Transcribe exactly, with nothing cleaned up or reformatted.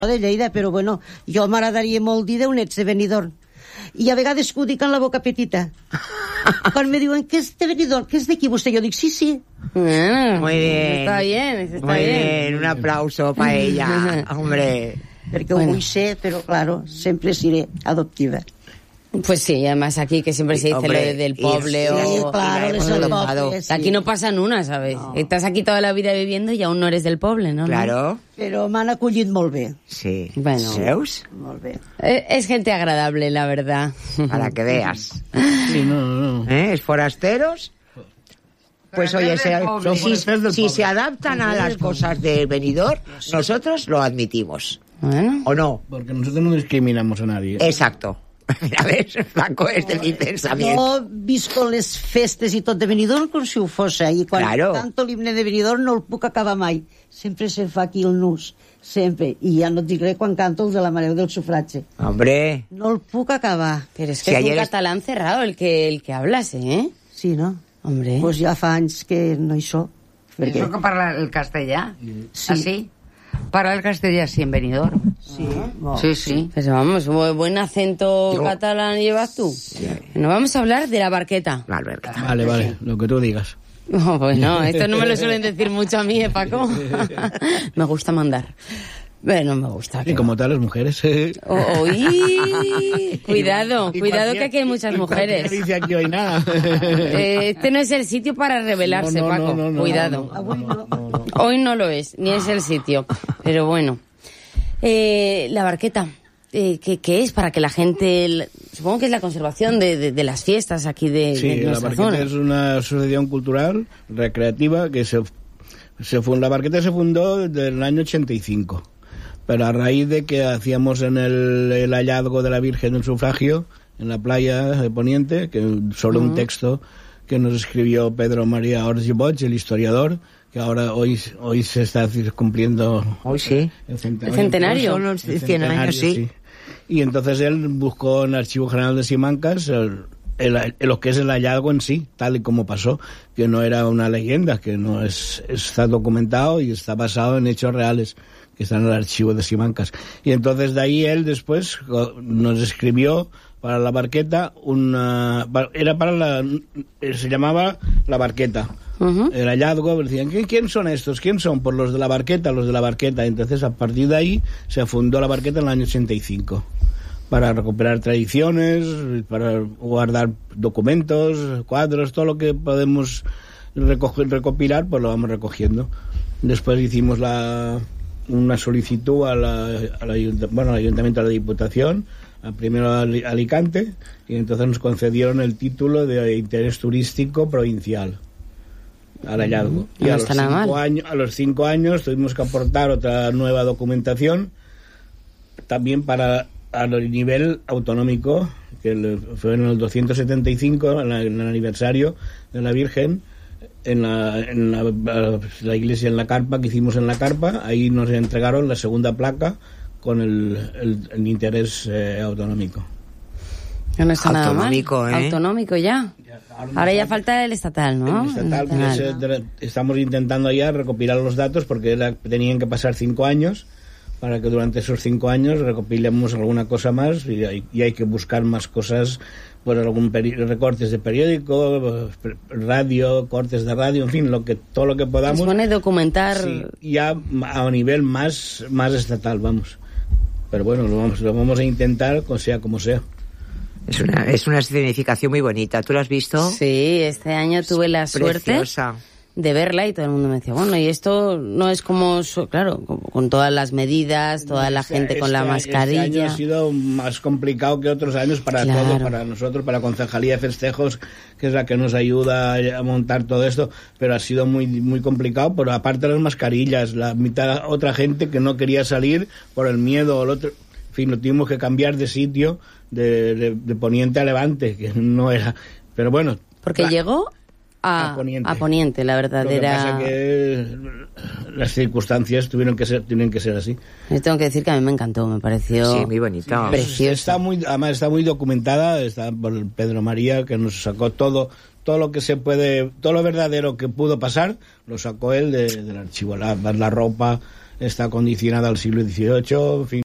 de Lleida, però bueno, jo m'agradaria molt dir d'on ets, de Benidorm. I a vegades que ho dic amb la boca petita. Quan me diuen que és de Benidorm, que és d'aquí vostè, jo dic sí, sí. Bueno, muy bien. Está bien, está muy bien. bien. Un aplauso para ella, hombre. Perquè Bueno. ho vull ser, però claro, sempre seré adoptiva. Pues sí, además aquí que siempre se dice Hombre, lo de- del y- poble sí, o... claro, hemos les del adoptado. poble, sí. Aquí no pasan una, ¿sabes? No. Estás aquí toda la vida viviendo y aún no eres del poble, ¿no? Claro, Però m'han acollit molt bé, sí. Bueno. Zeus, molt bé. Eh, Es gente agradable, la verdad. para que veas. Sí, no, no. ¿Eh? ¿Es forasteros? Pues oye, se- Son si, forasteros del si poble. se adaptan a las cosas del Benidorm, nosotros lo admitimos. Bueno, ¿O no? Porque nosotros no discriminamos a nadie. Exacto. A ver, Franco, este es mi pensamiento. Jo visco les festes i tot de Benidorm com si ho fos, i quan Claro. canto l'himne de Benidorm no el puc acabar mai. Sempre se'l fa aquí el nus, sempre. I ja no et dic res quan canto el de la Mareu del Sufragi. Hombre, No el puc acabar. pero es que Si es un ayer es- catalán cerrado el que el que hablas, ¿eh? Sí, no? Hombre. Doncs pues ja fa anys que no hi soc. Perquè... Eso que parla el castellà, Sí. así. Parla el castellà sí en Benidorm. Sí, molt. Sí, sí. Pues vamos, bu- buen acento Yo- catalán llevas tú. Bueno, vamos a hablar de la barqueta. Albert. Vale, vale, lo que tú digas. No, pues no, esto no me lo suelen decir mucho a mí, ¿eh, Paco? Me gusta mandar. Bueno, me gusta. Y que como tal, las mujeres. eh. va. Uy, cuidado, Y cuidado cualquier- que aquí hay muchas y cualquiera mujeres. dice aquí hoy nada. Eh, Este no es el sitio para rebelarse, No, no, Paco. no, no, no, Cuidado. no, Avui no. Hoy no lo es, ni es el sitio. Pero bueno. Eh, la barqueta, eh, ¿qué, qué es? Para que la gente... el- Supongo que es la conservación de, de, de las fiestas aquí de, Sí, de la nuestra Barqueta zona. es una asociación cultural recreativa que se, se fue, la Barqueta se fundó desde el año ochenta y cinco, pero a raíz de que hacíamos en el, el hallazgo de la Virgen del Sufragio en la playa de Poniente, que sobre un texto que nos escribió Pedro María Orts Boig, el historiador, que ahora hoy hoy se está cumpliendo Hoy sí. el centenario. El centenario. Son los El cien años, sí. Y entonces él buscó en el Archivo General de Simancas el, el- el- lo que es el hallazgo en sí, tal y como pasó, que no era una leyenda, que no es está documentado y está basado en hechos reales que están en el Archivo de Simancas. Y entonces de ahí él después co- nos escribió para la Barqueta una... era para la... se llamaba La Barqueta. Ujú. El hallazgo, decían, ¿quién, ¿quién son estos? ¿Quién son? Pues los de la Barqueta, los de la Barqueta. Entonces, a partir de ahí, se fundó la Barqueta en el año ochenta y cinco, para recuperar tradiciones, para guardar documentos, cuadros, todo lo que podemos recoger, recopilar, pues lo vamos recogiendo. Después hicimos la, una solicitud a la, a la ayunt- bueno, al Ayuntamiento de la Diputación, a primero a Ali- Alicante, y entonces nos concedieron el título de interés turístico provincial al hallazgo. No Y a los, está nada cinco mal. años, a los cinco años tuvimos que aportar otra nueva documentación, también para al nivel autonómico, que le- fue en el doscientos setenta y cinco, en, la- en el aniversario de la Virgen, en la, en la, la iglesia en la carpa, que hicimos en la carpa, ahí nos entregaron la segunda placa con el, el, el interés eh, autonómico. Que no está nada mal. Autonómico, ¿eh? Autonómico ya. Ahora ya falta el estatal, ¿no? El estatal, El que estatal. se- estamos intentando ya recopilar los datos porque era- tenían que pasar cinco años para que durante esos cinco años recopilemos alguna cosa más y hay, y hay que buscar más cosas, por algún peri- recortes de periódico, eh, radio, cortes de radio, en fin, lo que todo lo que Se podamos. supone documentar... Sí, ya a nivel más más estatal, vamos. Pero bueno, lo vamos, lo vamos a intentar, con- sea como sea. Es una, es una escenificación muy bonita. ¿Tú lo has visto? Sí, este año tuve la suerte Preciosa. de verla y todo el mundo me decía, bueno, y esto no es como, su- claro, con, con todas las medidas, toda la Este- gente con la este año- mascarilla. Este año ha sido más complicado que otros años para Claro. todo, para nosotros, para la Concejalía de Festejos, que es la que nos ayuda a montar todo esto, pero ha sido muy muy complicado, pero aparte de las mascarillas, la mitad otra gente que no quería salir por el miedo o el otro, en fin, lo tuvimos que cambiar de sitio, de, de, de Poniente a Levante, que no era, pero bueno. Porque la- llegó a, a Poniente. a Poniente, la Lo que verdadera... pasa que las circunstancias tuvieron que ser, tienen que ser así. Yo tengo que decir que a mí me encantó, me pareció... Sí, muy bonito. Precioso. Está muy, además está muy documentada, está por Pedro María, que nos sacó todo, todo lo que se puede, todo lo verdadero que pudo pasar, lo sacó él de- del archivo, la, la ropa, está condicionada al siglo dieciocho, en fin.